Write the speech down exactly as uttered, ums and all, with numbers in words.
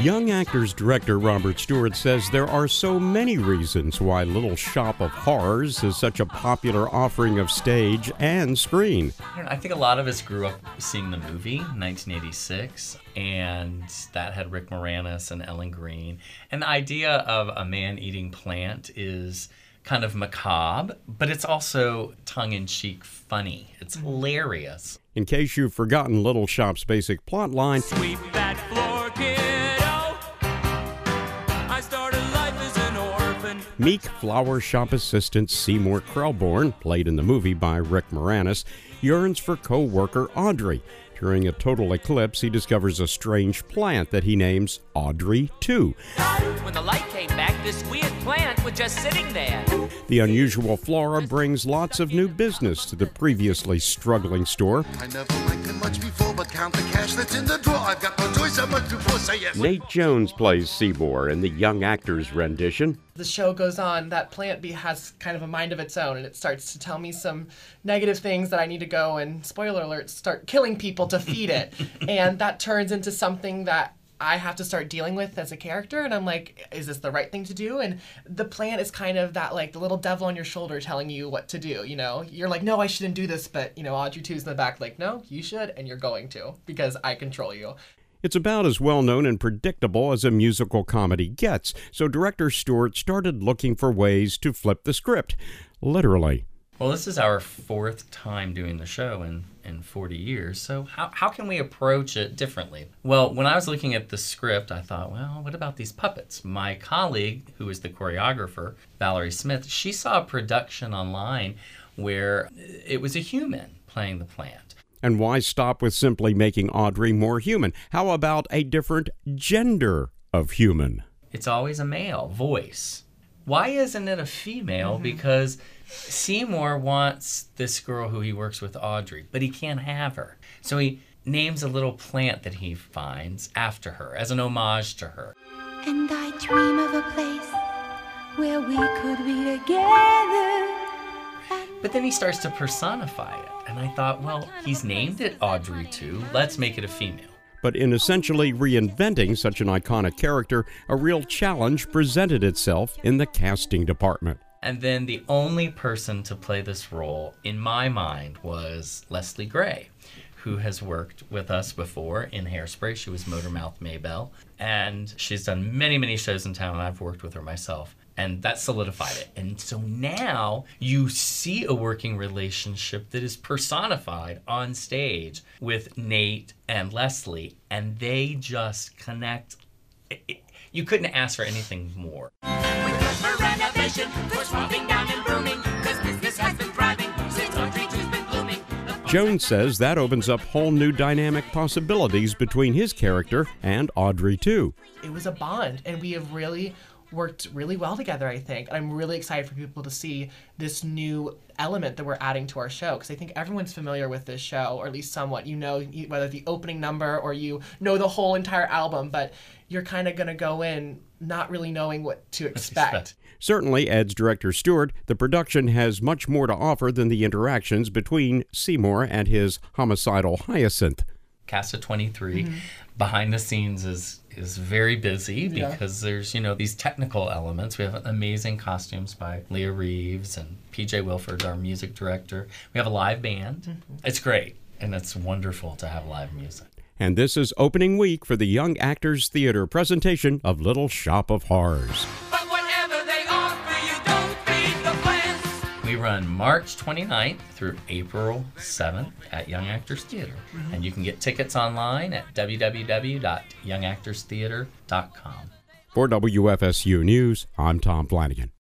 Young Actors director Robert Stewart says there are so many reasons why Little Shop of Horrors is such a popular offering of stage and screen. I think a lot of us grew up seeing the movie, nineteen eighty-six, and that had Rick Moranis and Ellen Greene. And the idea of a man-eating plant is kind of macabre, but it's also tongue-in-cheek funny. It's hilarious. In case you've forgotten Little Shop's basic plot line, Sweep that floor, kiddo. I started life as an orphan. meek flower shop assistant Seymour Krelborn, played in the movie by Rick Moranis, yearns for co-worker Audrey. During a total eclipse, he discovers a strange plant that he names Audrey two. When the light came back, this weird plant was just sitting there. The unusual flora brings lots of new business to the previously struggling store. I never liked him much before, but count the cash that's in the drawer. I've got no choice, I must before say yes. Nate Jones plays Seymour in the Young Actors rendition. The show goes on, that plant bee has kind of a mind of its own, and it starts to tell me some negative things that I need to go and, spoiler alert, start killing people to feed it. And that turns into something that I have to start dealing with as a character, and I'm like, is this the right thing to do? And the plant is kind of that, like, the little devil on your shoulder telling you what to do, you know? You're like, no, I shouldn't do this, but, you know, Audrey two's in the back, like, no, you should, and you're going to, because I control you. It's about as well-known and predictable as a musical comedy gets, so director Stewart started looking for ways to flip the script, literally. Well, this is our fourth time doing the show in, in forty years, so how, how can we approach it differently? Well, when I was looking at the script, I thought, well, what about these puppets? My colleague, who is the choreographer, Valerie Smith, she saw a production online where it was a human playing the plant. And why stop with simply making Audrey more human? How about a different gender of human? It's always a male voice. Why isn't it a female? Mm-hmm. Because Seymour wants this girl who he works with, Audrey, but he can't have her. So he names a little plant that he finds after her, as an homage to her. And I dream of a place where we could be together. But then he starts to personify it. And I thought, well, he's named it Audrey two. Let's make it a female. But in essentially reinventing such an iconic character, a real challenge presented itself in the casting department. And then the only person to play this role, in my mind, was Leslie Gray, who has worked with us before in Hairspray. She was Motormouth Maybelle. And she's done many, many shows in town, and I've worked with her myself. And that solidified it. And so now you see a working relationship that is personified on stage with Nate and Leslie, and they just connect. It, it, you couldn't ask for anything more. Because for renovation, we're swapping down and booming. Because business has been thriving since Audrey two's been blooming. Jones says that opens up whole new dynamic possibilities between his character and Audrey two. It was a bond, and we have really worked really well together, I think. I'm really excited for people to see this new element that we're adding to our show, because I think everyone's familiar with this show, or at least somewhat. You know, whether the opening number or you know the whole entire album, but you're kind of going to go in not really knowing what to expect. Certainly, adds director Stewart, the production has much more to offer than the interactions between Seymour and his homicidal Hyacinth. Cast of twenty-three. Mm-hmm. Behind the scenes is is very busy because yeah. there's, you know, these technical elements. We have amazing costumes by Leah Reeves, and P J Wilford's our music director. We have a live band. Mm-hmm. It's great, and it's wonderful to have live music. And this is opening week for the Young Actors Theater presentation of Little Shop of Horrors. But whatever they offer you, don't feed the plants. We run March twenty-ninth through April seventh at Young Actors Theater. Mm-hmm. And you can get tickets online at w w w dot young actors theater dot com. For W F S U News, I'm Tom Flanagan.